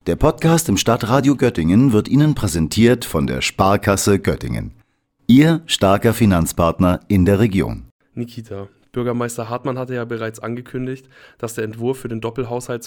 Der Podcast im Stadtradio Göttingen wird Ihnen präsentiert von der Sparkasse Göttingen. Ihr starker Finanzpartner in der Region. Nikita, Bürgermeister Hartmann hatte ja bereits angekündigt, dass der Entwurf für den Doppelhaushalt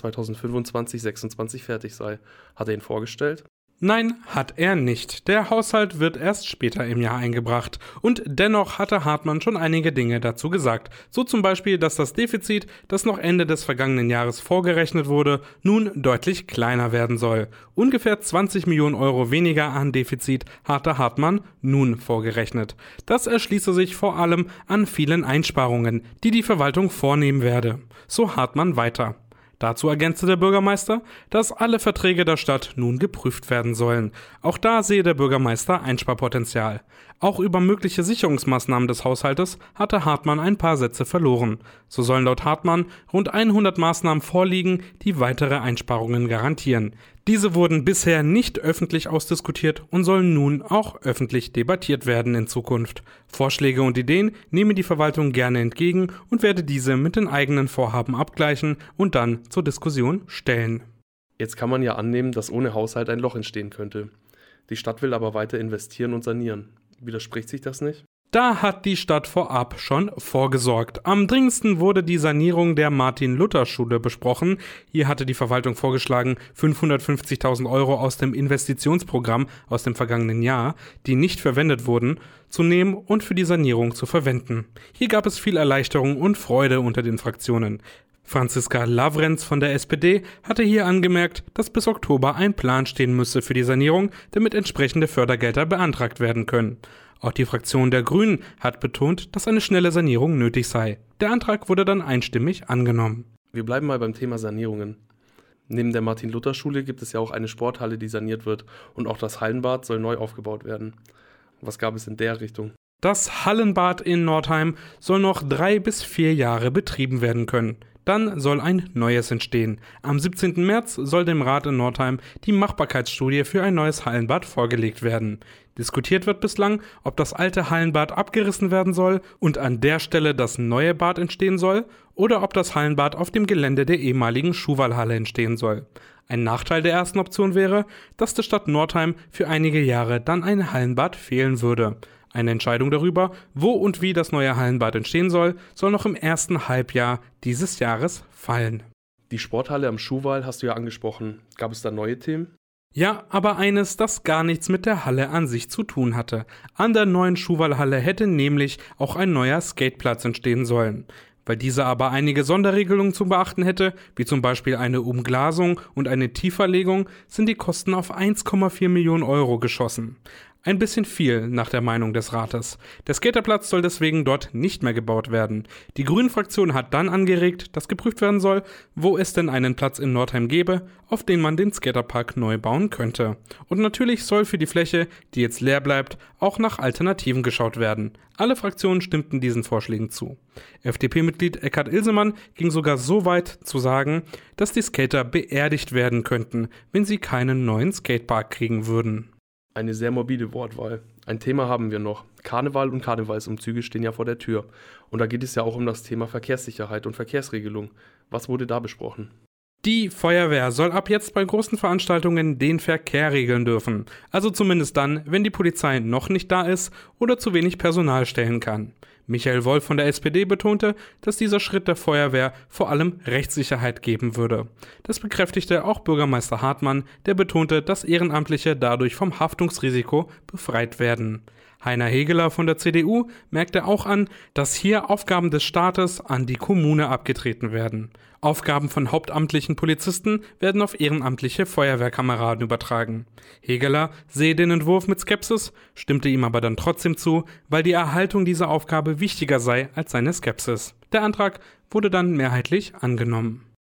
2025-26 fertig sei. Hat er ihn vorgestellt? Nein, hat er nicht. Der Haushalt wird erst später im Jahr eingebracht. Und dennoch hatte Hartmann schon einige Dinge dazu gesagt. So zum Beispiel, dass das Defizit, das noch Ende des vergangenen Jahres vorgerechnet wurde, nun deutlich kleiner werden soll. Ungefähr 20 Millionen Euro weniger an Defizit hatte Hartmann nun vorgerechnet. Das erschließe sich vor allem an vielen Einsparungen, die die Verwaltung vornehmen werde. So Hartmann weiter. Dazu ergänzte der Bürgermeister, dass alle Verträge der Stadt nun geprüft werden sollen. Auch da sehe der Bürgermeister Einsparpotenzial. Auch über mögliche Sicherungsmaßnahmen des Haushaltes hatte Hartmann ein paar Sätze verloren. So sollen laut Hartmann rund 100 Maßnahmen vorliegen, die weitere Einsparungen garantieren. Diese wurden bisher nicht öffentlich ausdiskutiert und sollen nun auch öffentlich debattiert werden in Zukunft. Vorschläge und Ideen nehme die Verwaltung gerne entgegen und werde diese mit den eigenen Vorhaben abgleichen und dann zur Diskussion stellen. Jetzt kann man ja annehmen, dass ohne Haushalt ein Loch entstehen könnte. Die Stadt will aber weiter investieren und sanieren. Widerspricht sich das nicht? Da hat die Stadt vorab schon vorgesorgt. Am dringendsten wurde die Sanierung der Martin-Luther-Schule besprochen. Hier hatte die Verwaltung vorgeschlagen, 550.000 Euro aus dem Investitionsprogramm aus dem vergangenen Jahr, die nicht verwendet wurden, zu nehmen und für die Sanierung zu verwenden. Hier gab es viel Erleichterung und Freude unter den Fraktionen. Franziska Lavrenz von der SPD hatte hier angemerkt, dass bis Oktober ein Plan stehen müsse für die Sanierung, damit entsprechende Fördergelder beantragt werden können. Auch die Fraktion der Grünen hat betont, dass eine schnelle Sanierung nötig sei. Der Antrag wurde dann einstimmig angenommen. Wir bleiben mal beim Thema Sanierungen. Neben der Martin-Luther-Schule gibt es ja auch eine Sporthalle, die saniert wird, und auch das Hallenbad soll neu aufgebaut werden. Was gab es in der Richtung? Das Hallenbad in Nordheim soll noch 3 bis 4 Jahre betrieben werden können. Dann soll ein neues entstehen. Am 17. März soll dem Rat in Nordheim die Machbarkeitsstudie für ein neues Hallenbad vorgelegt werden. Diskutiert wird bislang, ob das alte Hallenbad abgerissen werden soll und an der Stelle das neue Bad entstehen soll oder ob das Hallenbad auf dem Gelände der ehemaligen Schuhwallhalle entstehen soll. Ein Nachteil der ersten Option wäre, dass der Stadt Nordheim für einige Jahre dann ein Hallenbad fehlen würde. Eine Entscheidung darüber, wo und wie das neue Hallenbad entstehen soll noch im ersten Halbjahr dieses Jahres fallen. Die Sporthalle am Schuhwall hast du ja angesprochen. Gab es da neue Themen? Ja, aber eines, das gar nichts mit der Halle an sich zu tun hatte. An der neuen Schuhwallhalle hätte nämlich auch ein neuer Skateplatz entstehen sollen. Weil diese aber einige Sonderregelungen zu beachten hätte, wie zum Beispiel eine Umglasung und eine Tieferlegung, sind die Kosten auf 1,4 Millionen Euro geschossen. Ein bisschen viel nach der Meinung des Rates. Der Skaterplatz soll deswegen dort nicht mehr gebaut werden. Die Grünen-Fraktion hat dann angeregt, dass geprüft werden soll, wo es denn einen Platz in Nordheim gäbe, auf den man den Skaterpark neu bauen könnte. Und natürlich soll für die Fläche, die jetzt leer bleibt, auch nach Alternativen geschaut werden. Alle Fraktionen stimmten diesen Vorschlägen zu. FDP-Mitglied Eckhard Ilsemann ging sogar so weit zu sagen, dass die Skater beerdigt werden könnten, wenn sie keinen neuen Skatepark kriegen würden. Eine sehr morbide Wortwahl. Ein Thema haben wir noch. Karneval und Karnevalsumzüge stehen ja vor der Tür. Und da geht es ja auch um das Thema Verkehrssicherheit und Verkehrsregelung. Was wurde da besprochen? Die Feuerwehr soll ab jetzt bei großen Veranstaltungen den Verkehr regeln dürfen. Also zumindest dann, wenn die Polizei noch nicht da ist oder zu wenig Personal stellen kann. Michael Wolf von der SPD betonte, dass dieser Schritt der Feuerwehr vor allem Rechtssicherheit geben würde. Das bekräftigte auch Bürgermeister Hartmann, der betonte, dass Ehrenamtliche dadurch vom Haftungsrisiko befreit werden. Heiner Hegeler von der CDU merkte auch an, dass hier Aufgaben des Staates an die Kommune abgetreten werden. Aufgaben von hauptamtlichen Polizisten werden auf ehrenamtliche Feuerwehrkameraden übertragen. Hegeler sehe den Entwurf mit Skepsis, stimmte ihm aber dann trotzdem zu, weil die Erhaltung dieser Aufgabe wichtiger sei als seine Skepsis. Der Antrag wurde dann mehrheitlich angenommen.